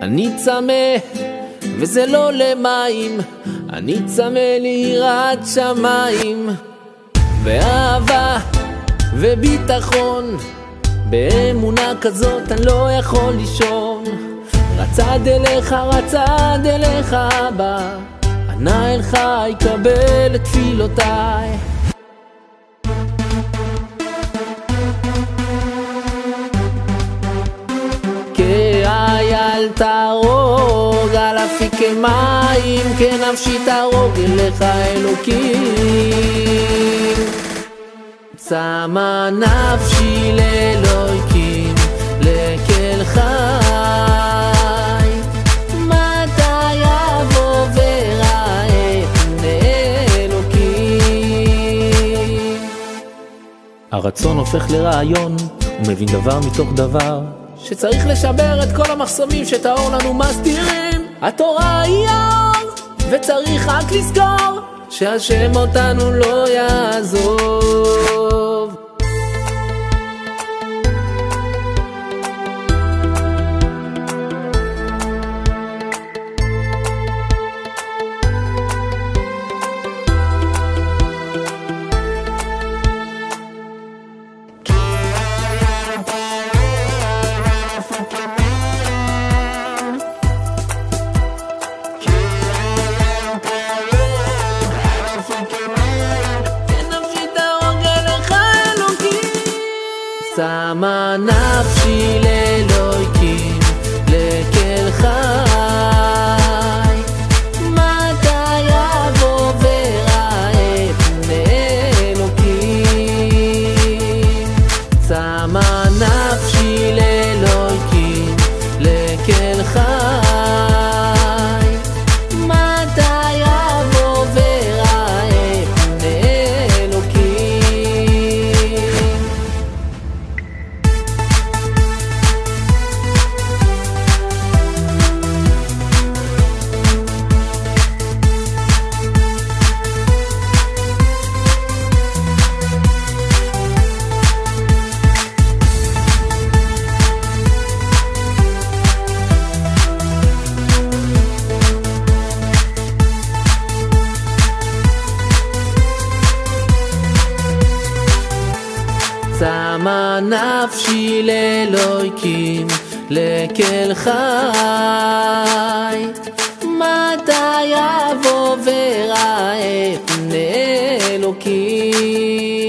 אני צמא וזה לא למים, אני צמא ליראת שמיים, באהבה וביטחון, באמונה כזאת אני לא יכול לישון. רצד אליך אבא, ענה אלך יקבל את תפילותיי. אל תרוג על אפיקי מים, כנפשי תרוג אליך אלוקים. צמא נפשי לאלוקים, לקל חי, מתי יבוא וראה פני אלוקים. הרצון הופך לרעיון, הוא מבין דבר מתוך דבר, שצריך לשבר את כל המחסומים שתאור לנו מסתירים. התורה היא האור, וצריך רק לזכור שהשם אותנו לא יעזוב. צמא נפשי לאלוקים, לקל חי, מתי יבוא וראה פני אלוקים. צמא נפשי לאלוקים, לקל חי, מתי יבוא וראה פני אלוקים. צמא נפשי לאלוקים, לקל חי, מתי יבוא וראה פני אלוקים.